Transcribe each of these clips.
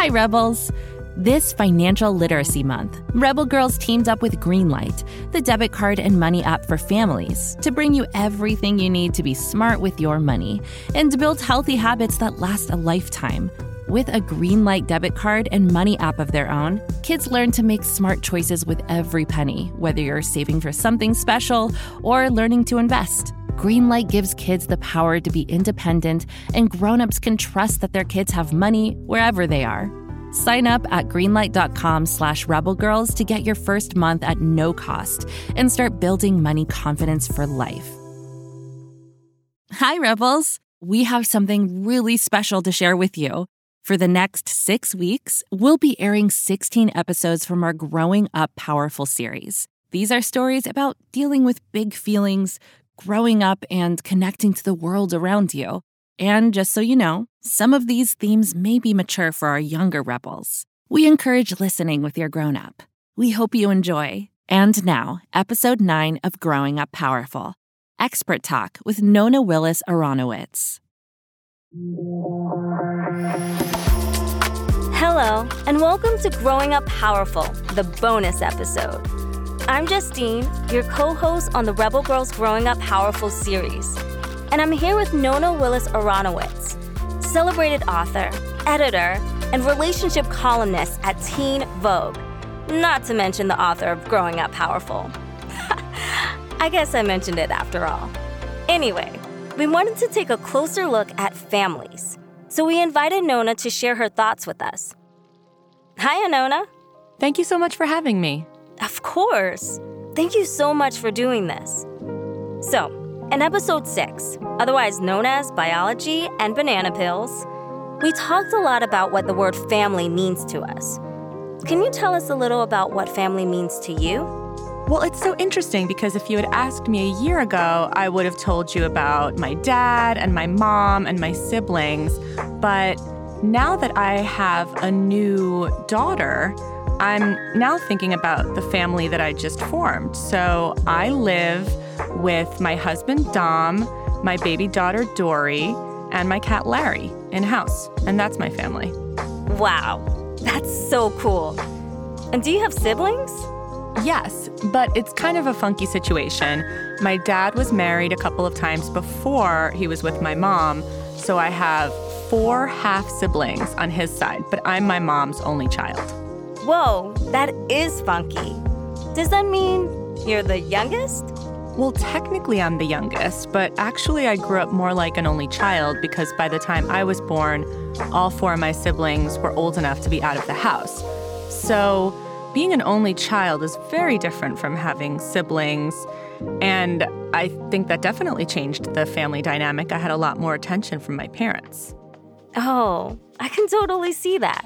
Hi, Rebels. This Financial Literacy Month, Rebel Girls teamed up with Greenlight, the debit card and money app for families, to bring you everything you need to be smart with your money and to build healthy habits that last a lifetime. With a Greenlight debit card and money app of their own, kids learn to make smart choices with every penny, whether you're saving for something special or learning to invest. Greenlight gives kids the power to be independent, and grown-ups can trust that their kids have money wherever they are. Sign up at greenlight.com/rebelgirls to get your first month at no cost and start building money confidence for life. Hi, Rebels. We have something really special to share with you. For the next 6 weeks, we'll be airing 16 episodes from our Growing Up Powerful series. These are stories about dealing with big feelings, growing up, and connecting to the world around you. And just so you know, some of these themes may be mature for our younger Rebels. We encourage listening with your grown-up. We hope you enjoy. And now, Episode 9 of Growing Up Powerful, Expert Talk with Nona Willis Aronowitz. Hello, and welcome to Growing Up Powerful, the bonus episode. I'm Justine, your co-host on the Rebel Girls Growing Up Powerful series. And I'm here with Nona Willis Aronowitz, celebrated author, editor, and relationship columnist at Teen Vogue, not to mention the author of Growing Up Powerful. I guess I mentioned it after all. Anyway, we wanted to take a closer look at families, so we invited Nona to share her thoughts with us. Hiya, Nona. Thank you so much for having me. Of course. Thank you so much for doing this. So, in Episode 6, otherwise known as Biology and Banana Pills, we talked a lot about what the word family means to us. Can you tell us a little about what family means to you? Well, it's so interesting because if you had asked me a year ago, I would have told you about my dad and my mom and my siblings. But now that I have a new daughter, I'm now thinking about the family that I just formed. So I live with my husband, Dom, my baby daughter, Dory, and my cat, Larry, in house. And that's my family. Wow, that's so cool. And do you have siblings? Yes, but it's kind of a funky situation. My dad was married a couple of times before he was with my mom, so I have 4 half-siblings on his side, but I'm my mom's only child. Whoa, that is funky. Does that mean you're the youngest? Well, technically I'm the youngest, but actually I grew up more like an only child because by the time I was born, all 4 of my siblings were old enough to be out of the house. So being an only child is very different from having siblings, and I think that definitely changed the family dynamic. I had a lot more attention from my parents. Oh, I can totally see that.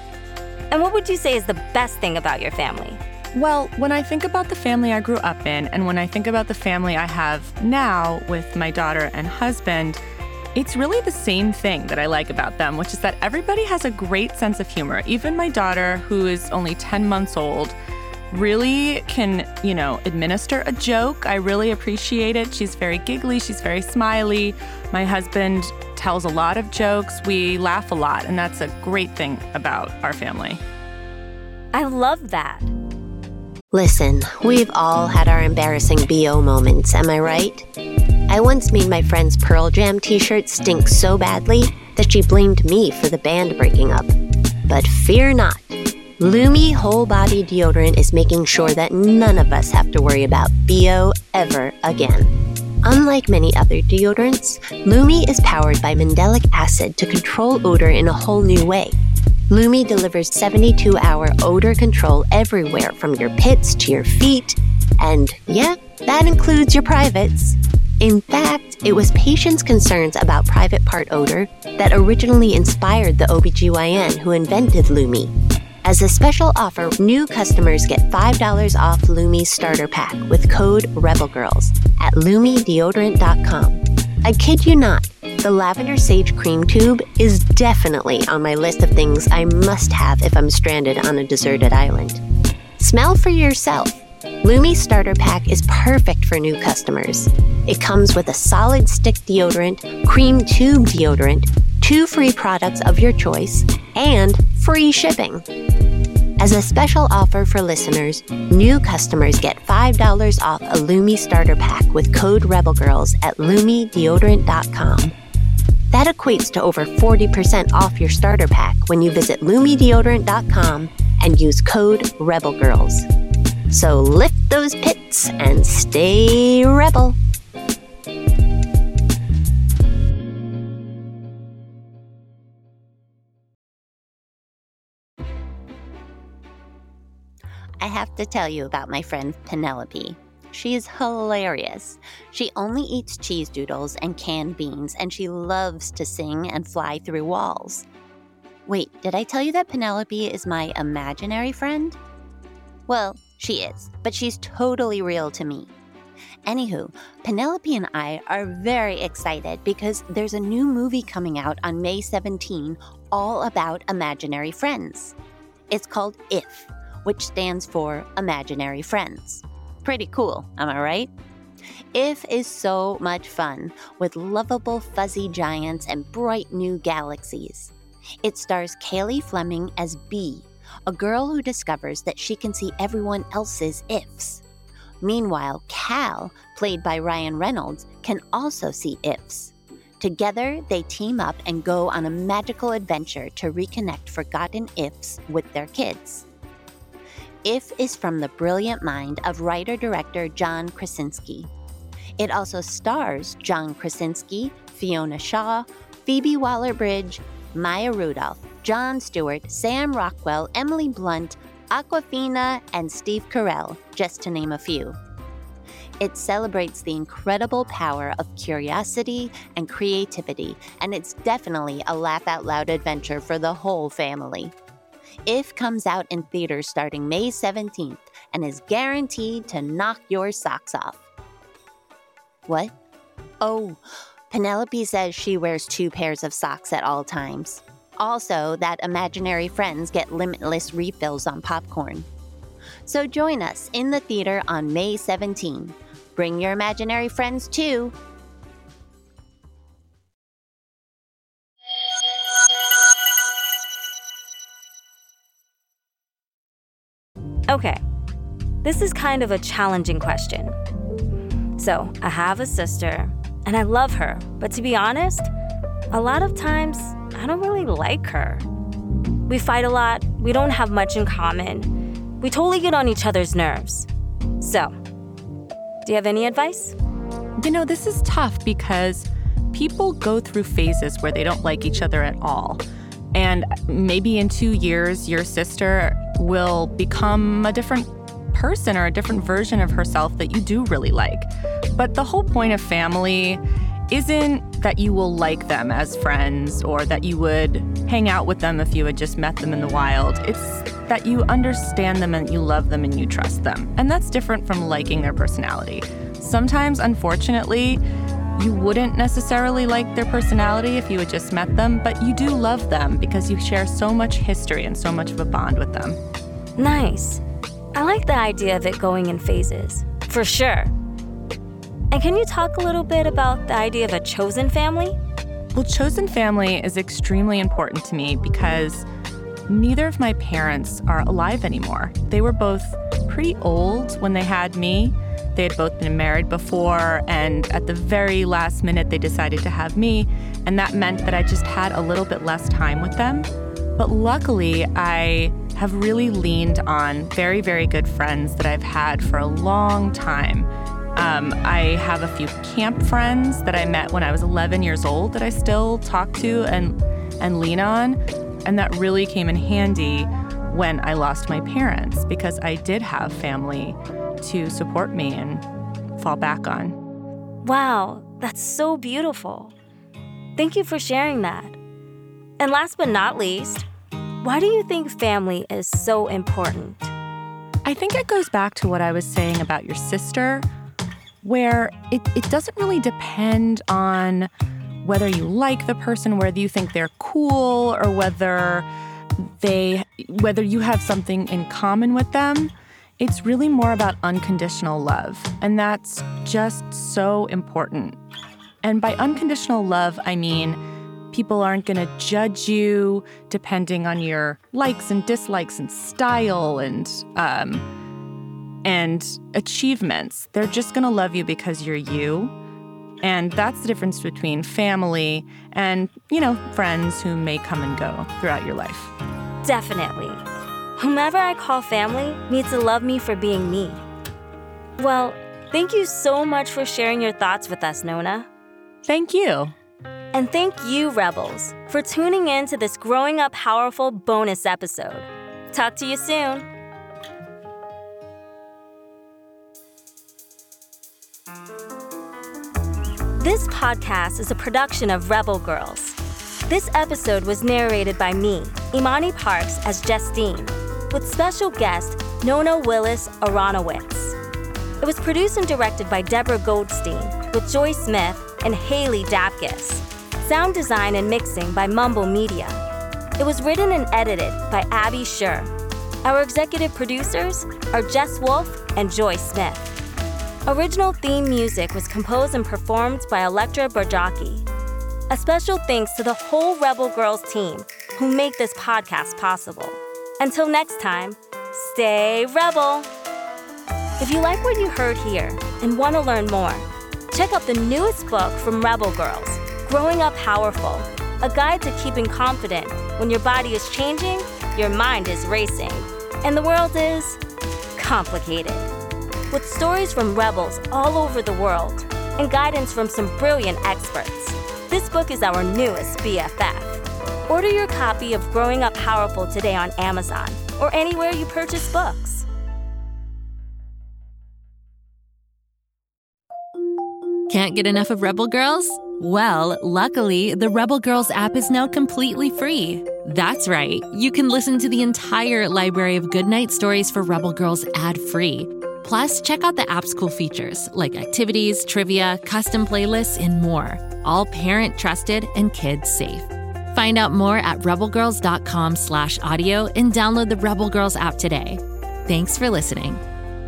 And what would you say is the best thing about your family? Well, when I think about the family I grew up in, and when I think about the family I have now with my daughter and husband, it's really the same thing that I like about them, which is that everybody has a great sense of humor. Even my daughter, who is only 10 months old, really can, administer a joke. I really appreciate it. She's very giggly. She's very smiley. My husband tells a lot of jokes. We laugh a lot, and that's a great thing about our family. I love that. Listen, we've all had our embarrassing BO moments, am I right? I once made my friend's Pearl Jam t-shirt stink so badly that she blamed me for the band breaking up. But fear not. Lumi Whole Body Deodorant is making sure that none of us have to worry about BO ever again. Unlike many other deodorants, Lumi is powered by mandelic acid to control odor in a whole new way. Lumi delivers 72-hour odor control everywhere from your pits to your feet, and yeah, that includes your privates. In fact, it was patients' concerns about private part odor that originally inspired the OBGYN who invented Lumi. As a special offer, new customers get $5 off Lumi's starter pack with code REBELGIRLS at LumiDeodorant.com. I kid you not, the Lavender Sage Cream Tube is definitely on my list of things I must have if I'm stranded on a deserted island. Smell for yourself. Lumi's starter pack is perfect for new customers. It comes with a solid stick deodorant, cream tube deodorant, 2 free products of your choice, and free shipping. As a special offer for listeners, new customers get $5 off a Lume starter pack with code REBELGIRLS at LumeDeodorant.com. That equates to over 40% off your starter pack when you visit LumeDeodorant.com and use code REBELGIRLS. So lift those pits and stay rebel. I have to tell you about my friend Penelope. She's hilarious. She only eats cheese doodles and canned beans, and she loves to sing and fly through walls. Wait, did I tell you that Penelope is my imaginary friend? Well, she is, but she's totally real to me. Anywho, Penelope and I are very excited because there's a new movie coming out on May 17 all about imaginary friends. It's called IF, which stands for Imaginary Friends. Pretty cool, am I right? IF is so much fun, with lovable fuzzy giants and bright new galaxies. It stars Kaylee Fleming as Bee, a girl who discovers that she can see everyone else's ifs. Meanwhile, Cal, played by Ryan Reynolds, can also see ifs. Together, they team up and go on a magical adventure to reconnect forgotten ifs with their kids. IF is from the brilliant mind of writer-director John Krasinski. It also stars John Krasinski, Fiona Shaw, Phoebe Waller-Bridge, Maya Rudolph, Jon Stewart, Sam Rockwell, Emily Blunt, Awkwafina, and Steve Carell, just to name a few. It celebrates the incredible power of curiosity and creativity, and it's definitely a laugh-out-loud adventure for the whole family. IF comes out in theaters starting May 17th and is guaranteed to knock your socks off. What? Oh, Penelope says she wears 2 pairs of socks at all times. Also, that imaginary friends get limitless refills on popcorn. So join us in the theater on May 17. Bring your imaginary friends too. Okay, this is kind of a challenging question. So, I have a sister, and I love her, but to be honest, a lot of times, I don't really like her. We fight a lot, we don't have much in common, we totally get on each other's nerves. So, do you have any advice? You know, this is tough because people go through phases where they don't like each other at all. And maybe in 2 years, your sister will become a different person or a different version of herself that you do really like. But the whole point of family isn't that you will like them as friends or that you would hang out with them if you had just met them in the wild. It's that you understand them and you love them and you trust them. And that's different from liking their personality. Sometimes, unfortunately, you wouldn't necessarily like their personality if you had just met them, but you do love them because you share so much history and so much of a bond with them. Nice. I like the idea of it going in phases, for sure. And can you talk a little bit about the idea of a chosen family? Well, chosen family is extremely important to me because neither of my parents are alive anymore. They were both pretty old when they had me. They had both been married before, and at the very last minute, they decided to have me, and that meant that I just had a little bit less time with them. But luckily, I have really leaned on very, very good friends that I've had for a long time. I have a few camp friends that I met when I was 11 years old that I still talk to and lean on, and that really came in handy when I lost my parents because I did have family to support me and fall back on. Wow, that's so beautiful. Thank you for sharing that. And last but not least, why do you think family is so important? I think it goes back to what I was saying about your sister, where it doesn't really depend on whether you like the person, whether you think they're cool, or whether you have something in common with them. It's really more about unconditional love, and that's just so important. And by unconditional love, I mean People aren't going to judge you depending on your likes and dislikes and style and achievements. They're just going to love you because you're you. And that's the difference between family and, friends who may come and go throughout your life. Definitely. Whomever I call family needs to love me for being me. Well, thank you so much for sharing your thoughts with us, Nona. Thank you. And thank you, Rebels, for tuning in to this Growing Up Powerful bonus episode. Talk to you soon. This podcast is a production of Rebel Girls. This episode was narrated by me, Imani Parks, as Justine, with special guest Nona Willis Aronowitz. It was produced and directed by Deborah Goldstein, with Joy Smith and Haley Dapkus. Sound design and mixing by Mumble Media. It was written and edited by Abby Scher. Our executive producers are Jess Wolf and Joy Smith. Original theme music was composed and performed by Electra Barjaki. A special thanks to the whole Rebel Girls team who make this podcast possible. Until next time, stay Rebel! If you like what you heard here and want to learn more, check out the newest book from Rebel Girls, Growing Up Powerful, a guide to keeping confident when your body is changing, your mind is racing, and the world is complicated. With stories from rebels all over the world and guidance from some brilliant experts, this book is our newest BFF. Order your copy of Growing Up Powerful today on Amazon or anywhere you purchase books. Can't get enough of Rebel Girls? Well, luckily, the Rebel Girls app is now completely free. That's right. You can listen to the entire library of goodnight stories for Rebel Girls ad-free. Plus, check out the app's cool features like activities, trivia, custom playlists, and more. All parent-trusted and kids-safe. Find out more at rebelgirls.com/audio and download the Rebel Girls app today. Thanks for listening.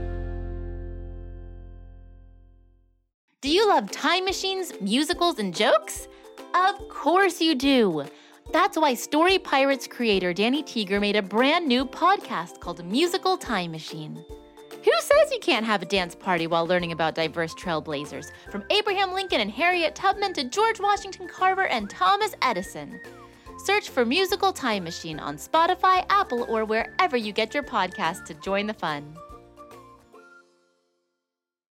Do you love time machines, musicals, and jokes? Of course you do. That's why Story Pirates creator Danny Teeger made a brand new podcast called Musical Time Machine. Who says you can't have a dance party while learning about diverse trailblazers, from Abraham Lincoln and Harriet Tubman to George Washington Carver and Thomas Edison? Search for Musical Time Machine on Spotify, Apple, or wherever you get your podcasts to join the fun.